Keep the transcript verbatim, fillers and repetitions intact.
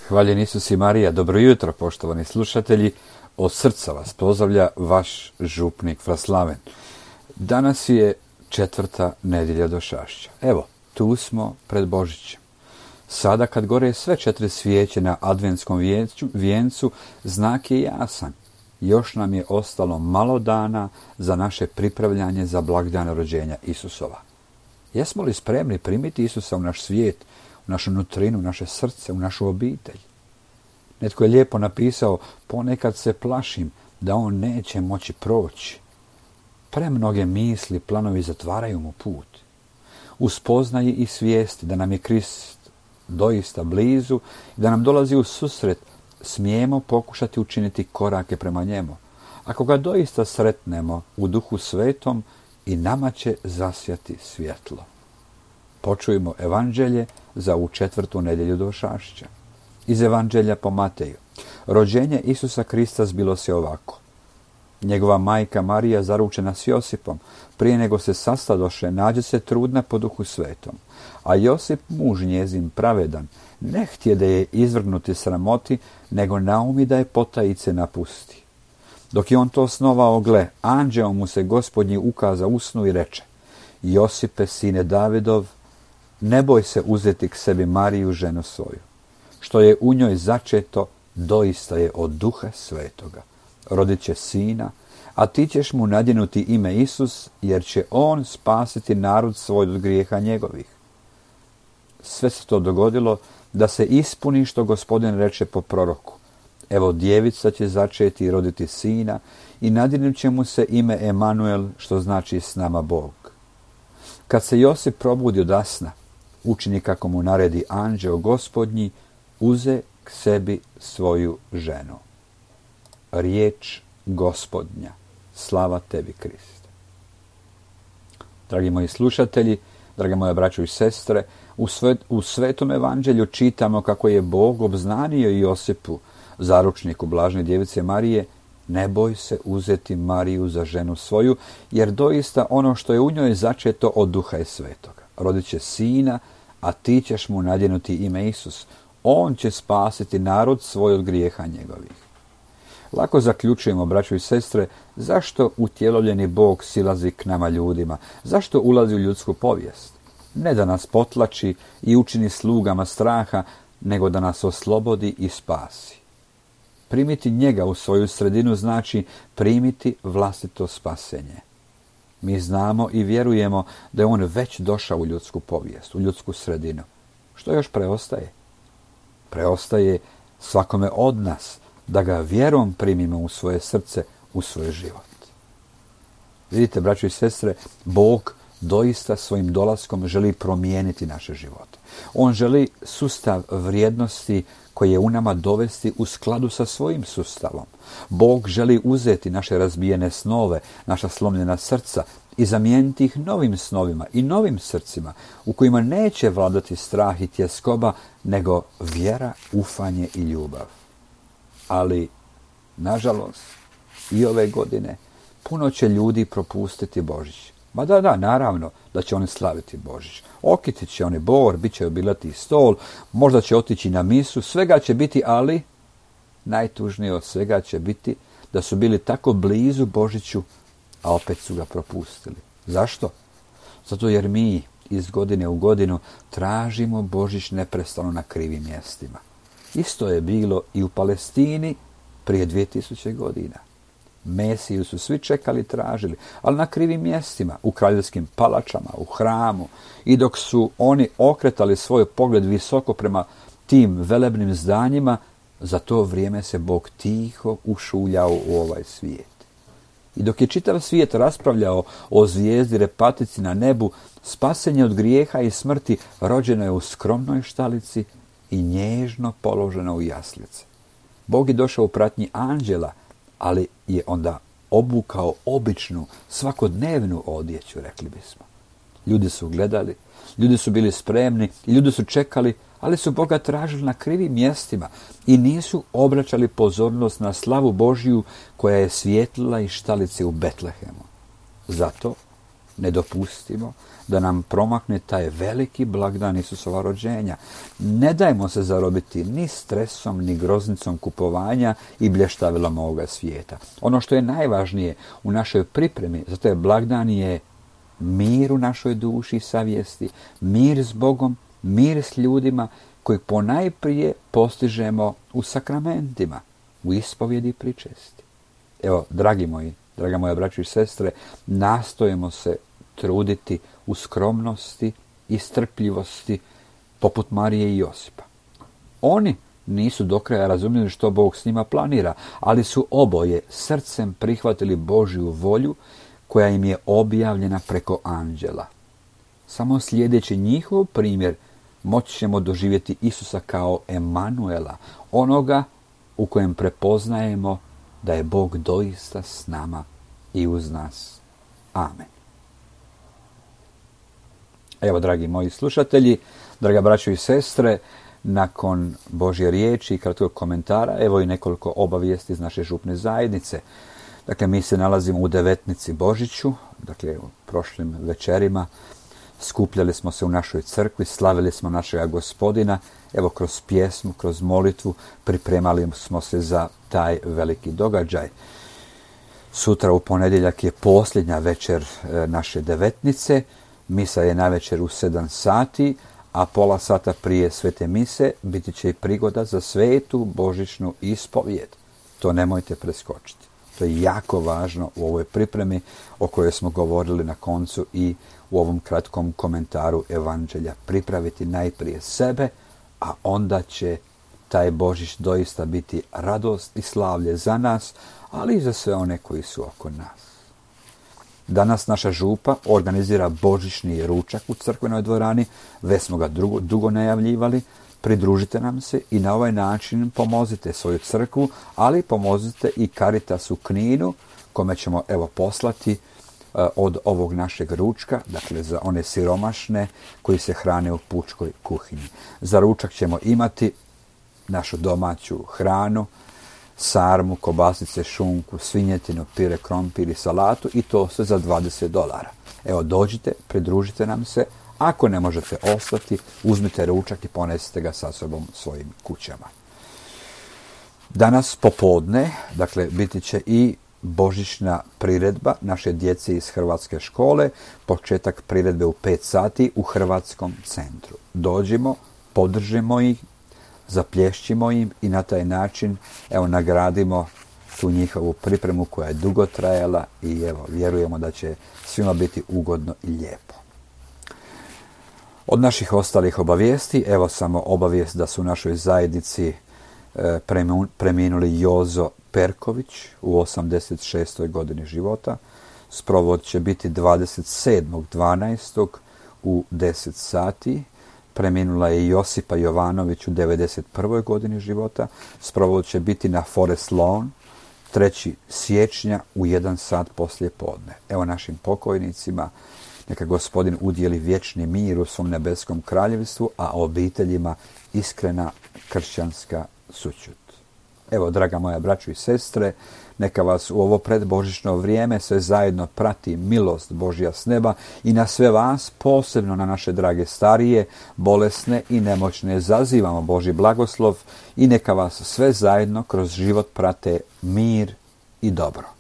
Hvaljen Isus i Marija, dobro jutro poštovani slušatelji, od srca vas pozdravlja vaš župnik Fraslaven. Danas je četvrta nedjelja došašća. Evo, tu smo pred Božićem. Sada kad gore sve četiri svijeće na adventskom vijencu, vijencu, znak je jasan. Još nam je ostalo malo dana za naše pripravljanje za blagdan rođenja Isusova. Jesmo li spremni primiti Isusa u naš svijet, u našu nutrinu, u naše srce, u našu obitelj? Netko je lijepo napisao, ponekad se plašim da on neće moći proći. Premnoge misli, planovi zatvaraju mu put. U spoznaji i svijesti da nam je Krist doista blizu i da nam dolazi u susret, smijemo pokušati učiniti korake prema njemu. Ako ga doista sretnemo u Duhu Svetom, i nama će zasjati svjetlo. Počujmo evanđelje za ovu četvrtu nedjelju došašća. Iz evanđelja po Mateju. Rođenje Isusa Krista zbilo se ovako. Njegova majka Marija, zaručena s Josipom, prije nego se sastadoše, nađe se trudna po Duhu Svetom. A Josip, muž njezin pravedan, ne htjede je izvrgnuti sramoti, nego naumi da je potajice napusti. Dok je on to snovao, gle, anđeo mu se Gospodnji ukaza u snu i reče: Josipe, sine Davidov, ne boj se uzeti k sebi Mariju, ženu svoju. Što je u njoj začeto, doista je od Duha Svetoga. Rodit će sina, a ti ćeš mu nadjenuti ime Isus, jer će on spasiti narod svoj od grijeha njegovih. Sve se to dogodilo da se ispuni što Gospodin reče po proroku. Evo, djevica će začeti i roditi sina i nadjenut će mu se ime Emanuel, što znači s nama Bog. Kad se Josip probudi od sna, učini kako mu naredi anđeo Gospodnji, uze k sebi svoju ženu. Riječ Gospodnja. Slava tebi, Kriste. Dragi moji slušatelji, drage moje braćo i sestre, u, svet, u Svetom evanđelju čitamo kako je Bog obznanio Josipu, zaručniku blažne djevice Marije, ne boj se uzeti Mariju za ženu svoju, jer doista ono što je u njoj začeto od Duha je Svetoga. Rodit će sina, a ti ćeš mu nadjenuti ime Isus. On će spasiti narod svoj od grijeha njegovih. Lako zaključujemo, braćo i sestre, zašto utjelovljeni Bog silazi k nama ljudima, zašto ulazi u ljudsku povijest. Ne da nas potlači i učini slugama straha, nego da nas oslobodi i spasi. Primiti njega u svoju sredinu znači primiti vlastito spasenje. Mi znamo i vjerujemo da je on već došao u ljudsku povijest, u ljudsku sredinu. Što još preostaje? Preostaje svakome od nas da ga vjerom primimo u svoje srce, u svoj život. Vidite, braćo i sestre, Bog doista svojim dolaskom želi promijeniti naše živote. On želi sustav vrijednosti koji je u nama dovesti u skladu sa svojim sustavom. Bog želi uzeti naše razbijene snove, naša slomljena srca i zamijeniti ih novim snovima i novim srcima u kojima neće vladati strah i tjeskoba, nego vjera, ufanje i ljubav. Ali, nažalost, i ove godine puno će ljudi propustiti Božić. Ma da, da, naravno da će oni slaviti Božić. Okitit će oni bor, bit će obilati stol, možda će otići na misu, svega će biti, ali najtužnije od svega će biti da su bili tako blizu Božiću, a opet su ga propustili. Zašto? Zato jer mi iz godine u godinu tražimo Božić neprestano na krivim mjestima. Isto je bilo i u Palestini prije dvije tisuće godina. Mesiju su svi čekali, tražili, ali na krivim mjestima, u kraljevskim palačama, u hramu. I dok su oni okretali svoj pogled visoko prema tim velebnim zdanjima, za to vrijeme se Bog tiho ušuljao u ovaj svijet. I dok je čitav svijet raspravljao o zvijezdi repatici na nebu, spasenje od grijeha i smrti rođeno je u skromnoj štalici i nježno položeno u jaslice. Bog je došao u pratnji anđela, ali je onda obukao običnu, svakodnevnu odjeću, rekli bismo. Ljudi su gledali, ljudi su bili spremni i ljudi su čekali, ali su Boga tražili na krivim mjestima i nisu obraćali pozornost na slavu Božju koja je svijetlila iz štalice u Betlehemu. Zato ne dopustimo da nam promakne taj veliki blagdan Isusova rođenja. Ne dajmo se zarobiti ni stresom, ni groznicom kupovanja i blještavila ovoga svijeta. Ono što je najvažnije u našoj pripremi za taj blagdan je mir u našoj duši i savjesti, mir s Bogom, mir s ljudima koji ponajprije postižemo u sakramentima, u ispovjedi i pričesti. Evo, dragi moji, draga moja braćo i sestre, nastojimo se truditi u skromnosti i strpljivosti poput Marije i Josipa. Oni nisu do kraja razumjeli što Bog s njima planira, ali su oboje srcem prihvatili Božju volju koja im je objavljena preko anđela. Samo slijedeći njihov primjer moći ćemo doživjeti Isusa kao Emanuela, onoga u kojem prepoznajemo da je Bog doista s nama i uz nas. Amen. Evo, dragi moji slušatelji, draga braćo i sestre, nakon Božje riječi i kratkog komentara, evo i nekoliko obavijesti iz naše župne zajednice. Dakle, mi se nalazimo u Devetnici Božiću, dakle, u prošlim večerima. Skupljali smo se u našoj crkvi, slavili smo našega Gospodina, evo kroz pjesmu, kroz molitvu, pripremali smo se za taj veliki događaj. Sutra u ponedjeljak je posljednja večer naše devetnice, misa je navečer u sedam sati, a pola sata prije svete mise biti će i prigoda za svetu božićnu ispovijed. To nemojte preskočiti. To je jako važno u ovoj pripremi o kojoj smo govorili na koncu i u ovom kratkom komentaru Evanđelja. Pripraviti najprije sebe, a onda će taj Božić doista biti radost i slavlje za nas, ali i za sve one koji su oko nas. Danas naša župa organizira božićni ručak u crkvenoj dvorani, već smo ga dugo, dugo najavljivali. Pridružite nam se i na ovaj način pomozite svoju crkvu, ali pomozite i Caritasu Kninu, kome ćemo evo poslati uh, od ovog našeg ručka, dakle za one siromašne koji se hrane u pučkoj kuhinji. Za ručak ćemo imati našu domaću hranu, sarmu, kobasice, šunku, svinjetinu, pire, krompir i salatu i to sve za dvadeset dolara. Evo, dođite, pridružite nam se. Ako ne možete ostati, uzmite ručak i ponesite ga sa sobom svojim kućama. Danas popodne, dakle, biti će i božićna priredba naše djece iz hrvatske škole, početak priredbe u pet sati u Hrvatskom centru. Dođimo, podržimo ih, zaplješćimo im i na taj način evo nagradimo tu njihovu pripremu koja je dugo trajala i evo vjerujemo da će svima biti ugodno i lijepo. Od naših ostalih obavijesti, evo samo obavijest da su u našoj zajednici e, preminuli Jozo Perković u osamdeset šestoj godini života. Sprovod će biti dvadeset sedmog dvanaestog u deset sati. Preminula je Josipa Jovanović u devedeset prvoj godini života. Sprovod će biti na Forest Lawn trećeg siječnja u jedan sat poslije podne. Evo našim pokojnicima, neka Gospodin udijeli vječni mir u svom nebeskom kraljevstvu, a obiteljima iskrena kršćanska sućut. Evo, draga moja braćo i sestre, neka vas u ovo predbožićno vrijeme sve zajedno prati milost Božja s neba i na sve vas, posebno na naše drage starije, bolesne i nemoćne, zazivamo Božji blagoslov i neka vas sve zajedno kroz život prate mir i dobro.